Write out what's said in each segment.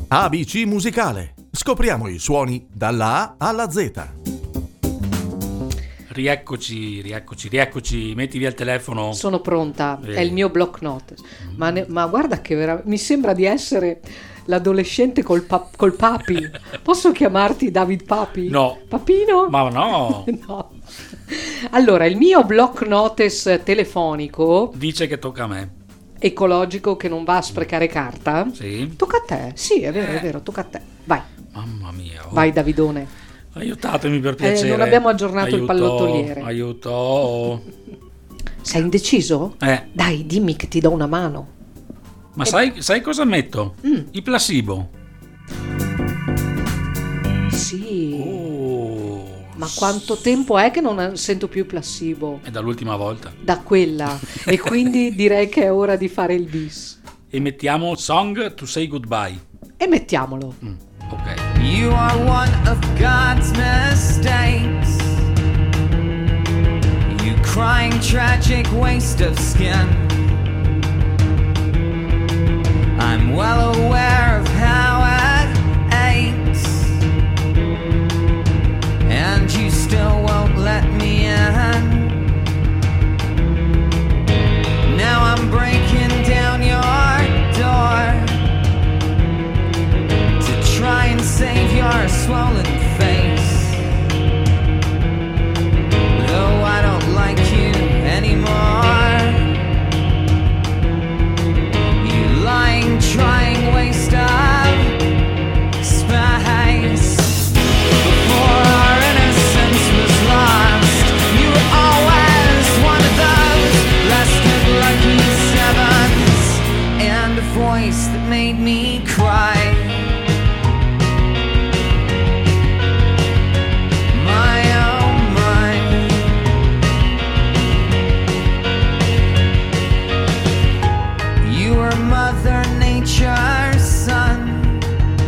ABC Musicale. Scopriamo i suoni dalla A alla Z. Rieccoci. Metti via il telefono. Sono pronta, è il mio block note. Ma guarda che mi sembra di essere l'adolescente col papi. Posso chiamarti David Papi? No. Papino? Ma no. No. Allora, il mio block notes telefonico Dice che tocca a me. ecologico, che non va a sprecare carta. Sì. Tocca a te. Sì, è vero, tocca a te. Vai. Mamma mia. Vai Davidone. Aiutatemi per piacere. Non abbiamo aggiornato il pallottoliere. Aiuto. Sei indeciso? Dai, dimmi che ti do una mano. Ma sai cosa metto? I placebo. Sì. Oh. Ma quanto tempo è che non sento più placebo? È dall'ultima volta. Da quella. E quindi direi che è ora di fare il bis. E mettiamo Song to Say Goodbye. E mettiamolo. Ok. You are one of God's mistakes. You crying tragic waste of skin. I'm well aware of how it aches, and you still won't let me in. Now I'm breaking down your door to try and save your swollen face, though I don't like you anymore. You lying, trying waste of space. Before our innocence was lost, you were always one of those blessed with lucky sevens, and a voice that made me cry. My oh my. You were Mother Nature's son,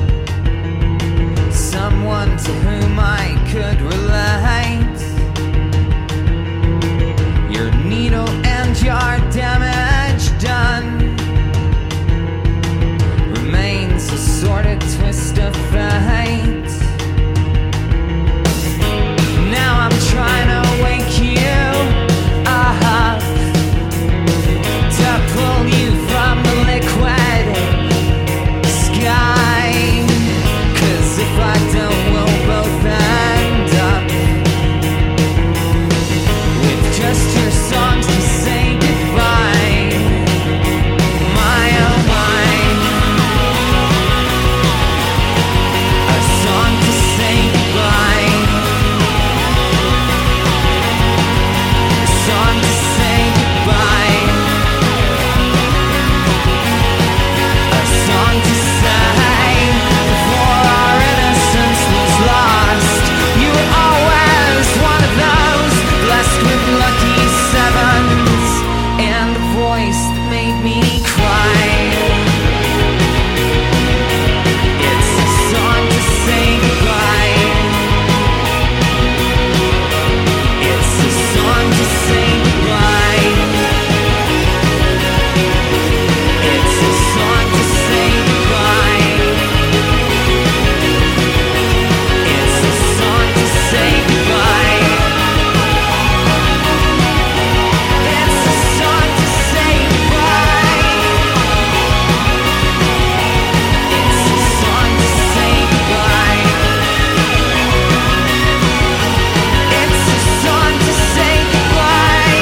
someone to whom I could relate. Your needle and your damage done remains a sordid twist of fate. Now I'm trying to wake you up, to pull you from the liquid sky. 'Cause if I don't, we'll both end up with just your songs to say goodbye. My oh my. A song to say goodbye. A song to say goodbye. A song to say before our innocence was lost. You were always one of those blessed with lucky sevens, and a voice that made me cry. It's a song to say goodbye. It's a song to say goodbye. It's a song to say goodbye. It's a song to say goodbye. It's a song to say goodbye. It's a song to say goodbye. It's a song to say goodbye.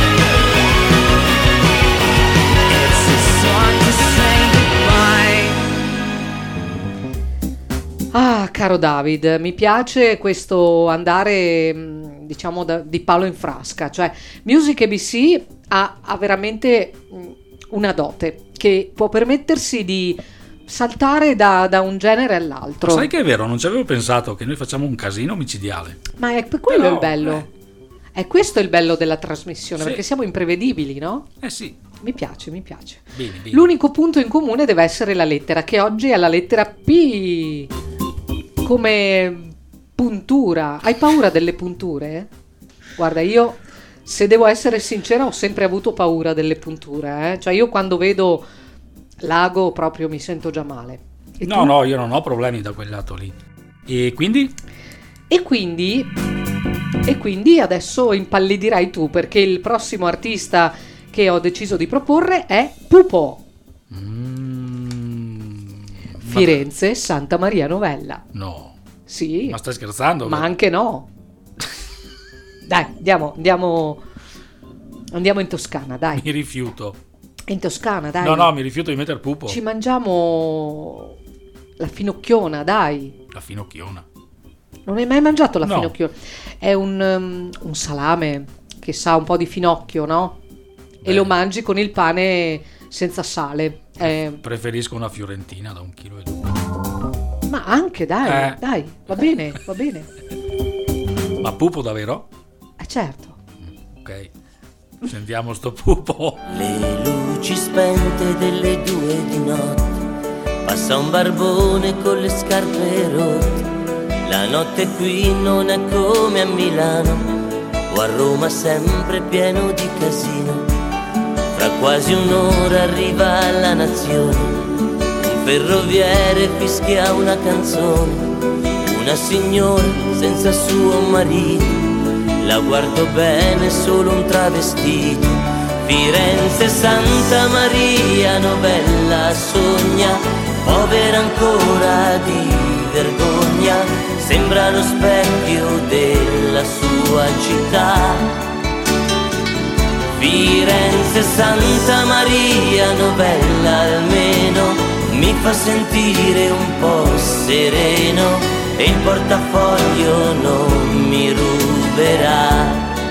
It's a song to say goodbye. Ah, caro David, mi piace questo andare, diciamo, di palo in frasca. Cioè, Music ABC ha veramente una dote che può permettersi di saltare da un genere all'altro. Sai che è vero, non ci avevo pensato che noi facciamo un casino micidiale. Ma è per quello Però, il bello. È questo il bello della trasmissione, Sì. perché siamo imprevedibili, no? Sì. Mi piace. Bene. L'unico punto in comune deve essere la lettera, che oggi è la lettera P. Come puntura. Hai paura delle punture? Guarda, io, se devo essere sincera, ho sempre avuto paura delle punture, Cioè, io quando vedo l'ago proprio mi sento già male. E No, tu? no, io non ho problemi da quel lato lì. E quindi? E quindi adesso impallidirai tu, perché il prossimo artista che ho deciso di proporre è Pupo. Firenze, Santa Maria Novella. No. Sì, Ma stai scherzando? ma anche no. Dai, andiamo in Toscana, dai. Mi rifiuto. In Toscana, dai. No, mi rifiuto di mettere Pupo. Ci mangiamo la finocchiona, dai. La finocchiona. Non hai mai mangiato la No. finocchiona? È un salame che sa un po' di finocchio, no? E Beh. lo mangi con il pane senza sale. Preferisco una fiorentina da 1,2 kg. Ma anche, dai, Eh. dai, va bene, va bene. Ma Pupo davvero? Certo. Ok. Sentiamo sto Pupo. Le luci spente delle 2 di notte, passa un barbone con le scarpe rotte. La notte qui non è come a Milano o a Roma, sempre pieno di casino. Fra quasi un'ora arriva la nazione, un ferroviere fischia una canzone. Una signora senza suo marito, la guardo bene, solo un travestito. Firenze, Santa Maria Novella sogna, povera ancora di vergogna, sembra lo specchio della sua città. Firenze, Santa Maria Novella almeno mi fa sentire un po' sereno, e il portafoglio non mi ruberà.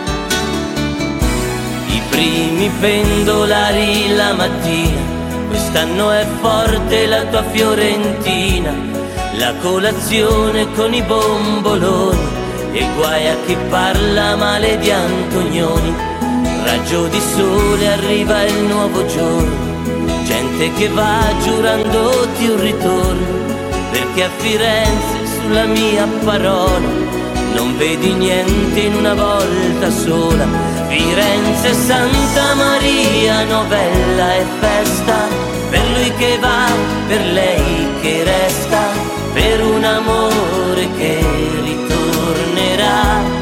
I primi pendolari la mattina, quest'anno è forte la tua Fiorentina. La colazione con i bomboloni, e guai a chi parla male di Antonioni. Raggio di sole, arriva il nuovo giorno, gente che va giurandoti un ritorno, perché a Firenze sulla mia parola non vedi niente in una volta sola. Firenze, Santa Maria Novella è festa, per lui che va, per lei che resta, per un amore che ritornerà.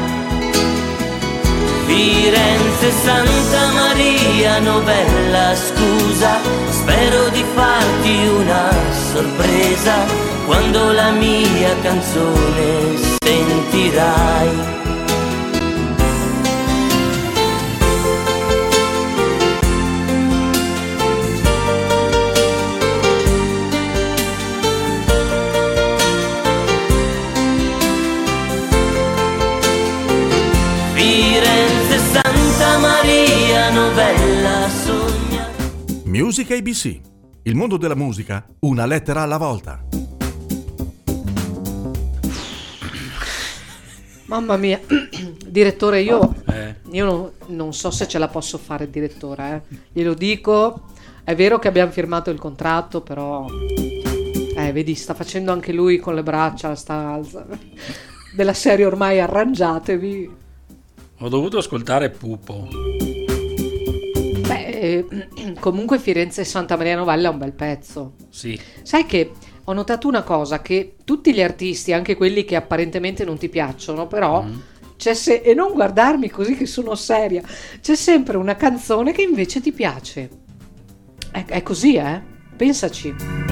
Firenze, Santa Maria Novella, scusa, spero di farti una sorpresa quando la mia canzone sentirai. Firenze, Santa Maria Novella sogna. Music ABC. Il mondo della musica, una lettera alla volta. Mamma mia, direttore, io non so se ce la posso fare, direttore, glielo dico. È vero che abbiamo firmato il contratto, però vedi, sta facendo anche lui con le braccia, della serie ormai arrangiatevi. Ho dovuto ascoltare Pupo. Comunque Firenze e Santa Maria Novella è un bel pezzo. Sì. Sai che ho notato una cosa, che tutti gli artisti, anche quelli che apparentemente non ti piacciono, però e non guardarmi così che sono seria, c'è sempre una canzone che invece ti piace. È così, pensaci.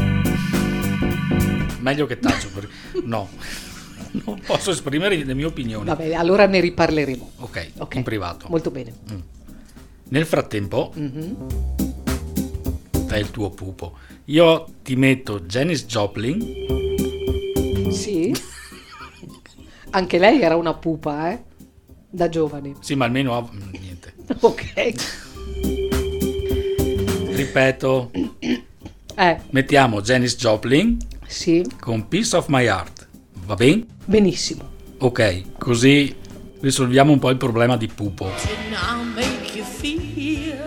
Meglio che taccio. No, non posso esprimere le mie opinioni. Vabbè, allora ne riparleremo. Ok, in privato. Molto bene. Nel frattempo, dai il tuo Pupo. Io ti metto Janis Joplin. Sì. Anche lei era una pupa, da giovane. Sì, ma almeno niente. Ok. Ripeto. Mettiamo Janis Joplin. Sì. Con Piece of My Heart. Va bene? Benissimo. Ok, così risolviamo un po' il problema di Pupo. Now make you feel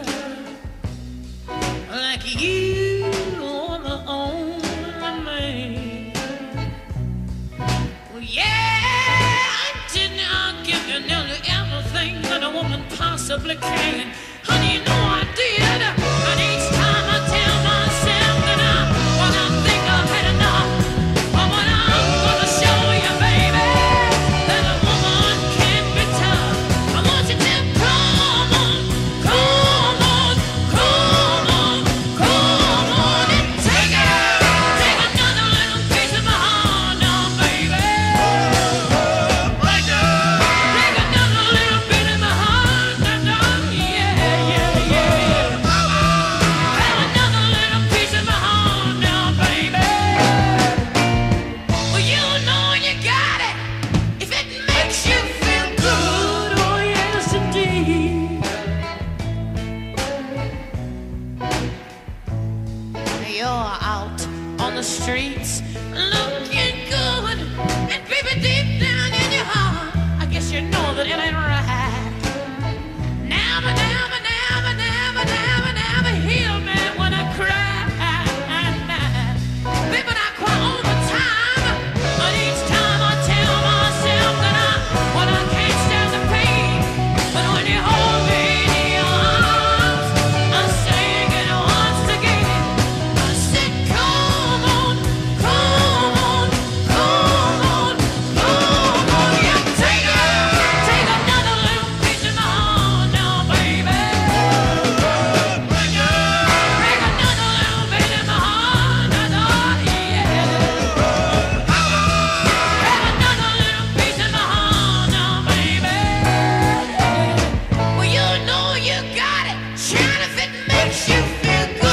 like you are the only man. Well, yeah, didn't I give you nearly everything that a woman possibly can? Honey, you know I did. And each time I tell myself that I think I've had enough. you're out on the streets looking good, and baby, deep down in your heart, I guess you know that it ain't right. Never, never, never, never, never, never heal me when I cry. Baby, I cry all the time, but each time I tell myself that when I can't stand the pain, but when you hold me in your arms, I sing it once again. I said, come on, come on, come on, come on, yeah, take another little piece of my heart now, baby. Break another little bit of my heart now, yeah. Break another little piece of my heart now, baby. Well, you know you got it, shine if it makes you feel good.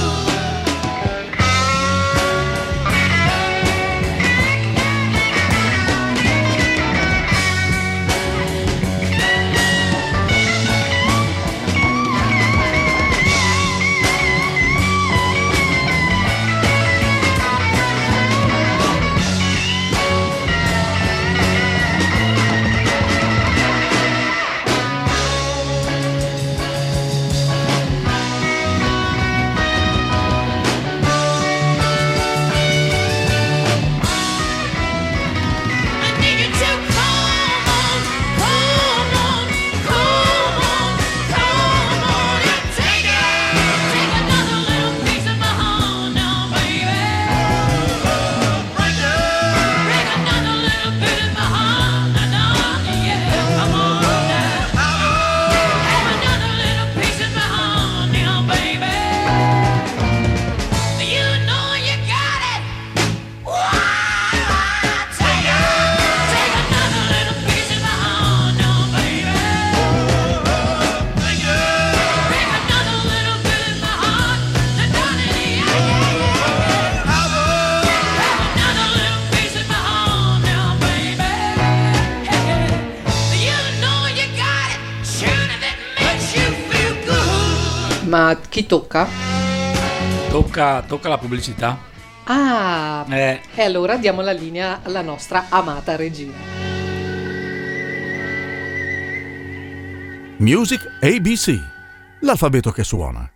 I need you to come on, come on, come on, come on, and take another little piece of my heart now, baby. Break another little bit of my heart now, yeah, come on now. Have another little piece of my heart now, baby. You know you got it. Take another little piece of my heart now, baby. Break another little bit of my heart, darling, yeah, yeah, yeah. Have another little piece of my heart now, baby. You know you got it, tune that makes you feel good. Ma chi tocca? Tocca la pubblicità. Ah, Eh. e allora diamo la linea alla nostra amata regina. Music ABC, l'alfabeto che suona.